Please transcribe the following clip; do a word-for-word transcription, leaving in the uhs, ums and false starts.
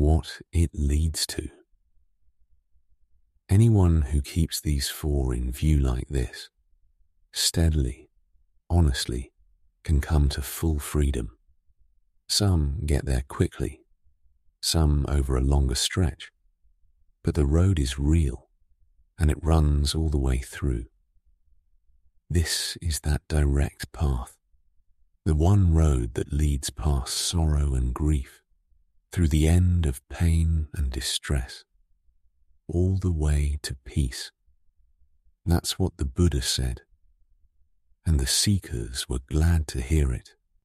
what it leads to. Anyone who keeps these four in view like this, steadily, honestly, can come to full freedom. Some get there quickly, some over a longer stretch, but the road is real, and it runs all the way through. This is that direct path, the one road that leads past sorrow and grief, through the end of pain and distress, all the way to peace. That's what the Buddha said, and the seekers were glad to hear it.